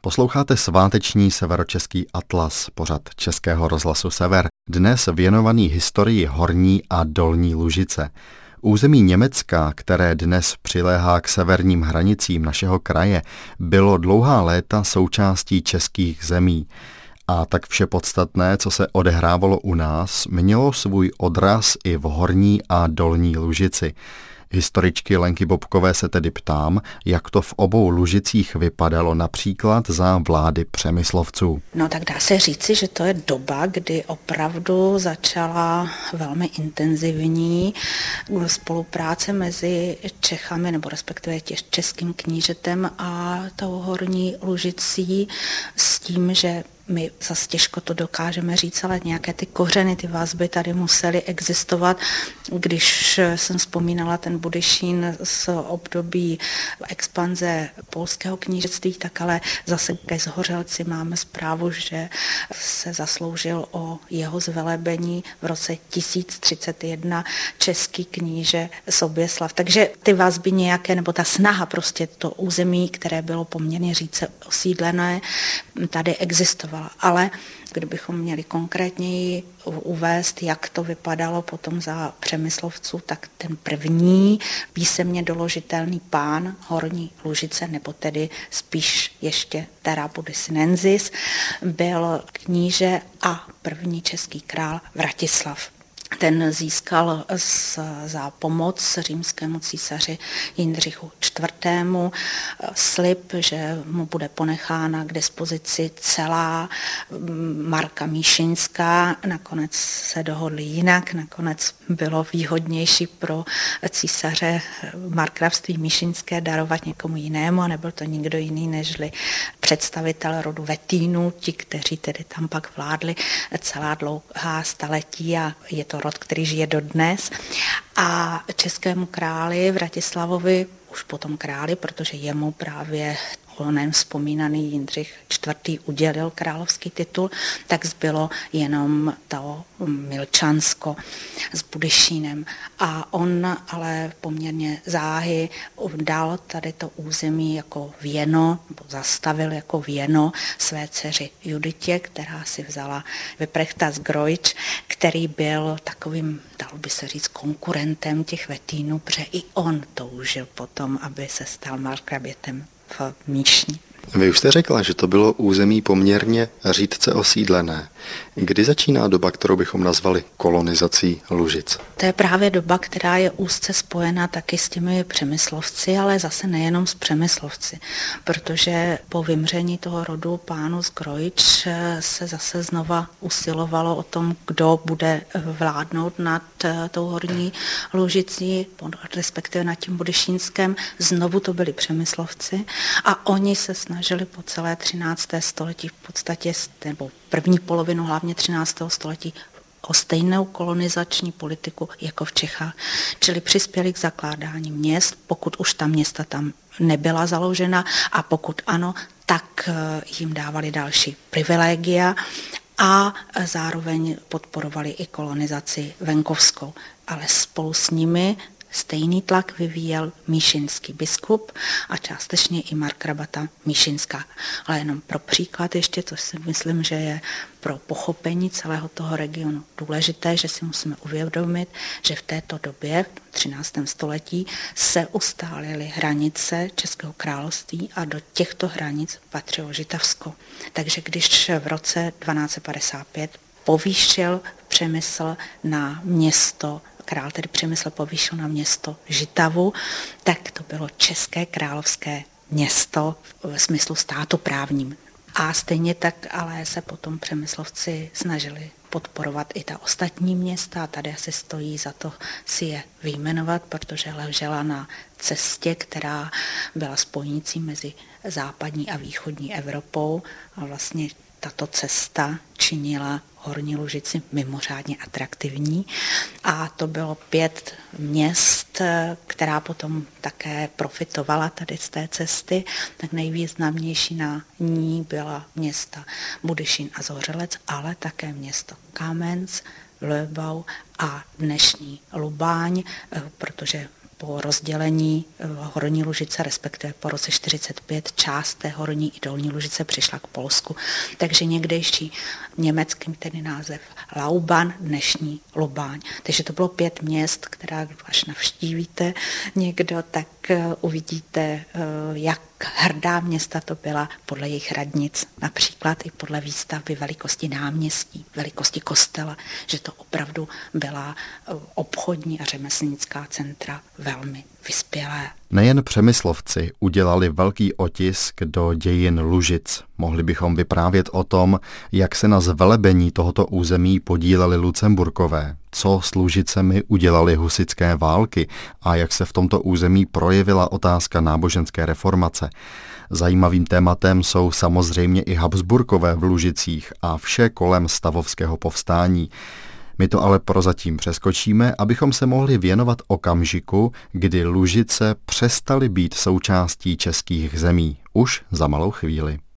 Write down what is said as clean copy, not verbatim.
Posloucháte sváteční Severočeský atlas, pořad Českého rozhlasu Sever, dnes věnovaný historii Horní a Dolní Lužice. Území Německa, které dnes přiléhá k severním hranicím našeho kraje, bylo dlouhá léta součástí českých zemí. A tak vše podstatné, co se odehrávalo u nás, mělo svůj odraz i v Horní a Dolní Lužici. Historičky Lenky Bobkové se tedy ptám, jak to v obou Lužicích vypadalo například za vlády Přemyslovců. No tak dá se říci, že to je doba, kdy opravdu začala velmi intenzivní spolupráce mezi Čechami, nebo respektive českým knížetem a tou Horní Lužicí s tím, že my zase těžko to dokážeme říct, ale nějaké ty kořeny, ty vazby tady musely existovat. Když jsem vzpomínala ten Budyšín z období expanze polského knížectví, tak ale zase ke Zhořelci máme zprávu, že se zasloužil o jeho zvelebení v roce 1031 český kníže Soběslav. Takže ty vazby nějaké, nebo ta snaha prostě to území, které bylo poměrně říce osídlené, tady existovala. Ale kdybychom měli konkrétněji uvést, jak to vypadalo potom za Přemyslovců, tak ten první písemně doložitelný pán Horní Lužice, nebo tedy spíš ještě Terra Budysinensis, byl kníže a první český král Vratislav. Ten získal za pomoc římskému císaři Jindřichu IV. Slib, že mu bude ponechána k dispozici celá marka Míšiňská. Nakonec se dohodli jinak, nakonec bylo výhodnější pro císaře markrabství Míšiňské darovat někomu jinému a nebyl to nikdo jiný nežli představitel rodu Vetínů, ti, kteří tedy tam pak vládli celá dlouhá staletí a je to rod, který žije dodnes. A českému králi Vratislavovi, už potom králi, protože jemu právě onen vzpomínaný Jindřich IV. Udělil královský titul, tak zbylo jenom to Milčansko s Budyšínem. A on ale poměrně záhy dal tady to území jako věno, nebo zastavil jako věno své dceři Juditě, která si vzala Vyprechta z Grojč, který byl takovým, dalo by se říct, konkurentem těch Vetínů, protože i on toužil potom, aby se stal markrabětem v Míšni. Vy už jste řekla, že to bylo území poměrně řídce osídlené. Kdy začíná doba, kterou bychom nazvali kolonizací Lužic? To je právě doba, která je úzce spojena taky s těmi Přemyslovci, ale zase nejenom s Přemyslovci, protože po vymření toho rodu pánů z Grojč se zase znova usilovalo o tom, kdo bude vládnout nad tou Horní Lužicí, respektive nad tím Budyšínském. Znovu to byli Přemyslovci a oni se snažili po celé 13. století v podstatě, nebo první polovinu hlavně 13. století o stejnou kolonizační politiku jako v Čechách. Čili přispěli k zakládání měst, pokud už ta města tam nebyla založena a pokud ano, tak jim dávali další privilegia a zároveň podporovali i kolonizaci venkovskou. Ale spolu s nimi stejný tlak vyvíjel míšinský biskup a částečně i markrabata Míšiňská. Ale jenom pro příklad ještě, což si myslím, že je pro pochopení celého toho regionu důležité, že si musíme uvědomit, že v této době, v 13. století, se ustálily hranice Českého království a do těchto hranic patřilo Žitavsko. Takže když v roce 1255 povýšil Přemysl na město, král tedy Přemysl povýšil na město Žitavu, tak to bylo České královské město v smyslu státoprávním. A stejně tak ale se potom Přemyslovci snažili podporovat i ta ostatní města a tady asi stojí za to si je vyjmenovat, protože ležela na cestě, která byla spojnicí mezi západní a východní Evropou a vlastně tato cesta činila Horní Lužici mimořádně atraktivní a to bylo 5 měst, která potom také profitovala tady z té cesty, tak nejvýznamnější na ní byla města Budyšín a Zhořelec, ale také město Kamenz, Löbau a dnešní Lubáň, protože po rozdělení Horní Lužice, respektive po roce 1945, část té Horní i Dolní Lužice přišla k Polsku. Takže někdejší německý tedy název Lauban, dnešní Lubáň. Takže to bylo 5 měst, která až navštívíte někdo, tak uvidíte, jak hrdá města to byla podle jejich radnic, například i podle výstavby velikosti náměstí, velikosti kostela, že to opravdu byla obchodní a řemeslnická centra velmi vyspělé. Nejen Přemyslovci udělali velký otisk do dějin Lužic. Mohli bychom vyprávět o tom, jak se na zvelebení tohoto území podíleli Lucemburkové, co s Lužicemi udělali husitské války a jak se v tomto území projevila otázka náboženské reformace. Zajímavým tématem jsou samozřejmě i Habsburkové v Lužicích a vše kolem stavovského povstání. My to ale prozatím přeskočíme, abychom se mohli věnovat okamžiku, kdy Lužice přestaly být součástí českých zemí. Už za malou chvíli.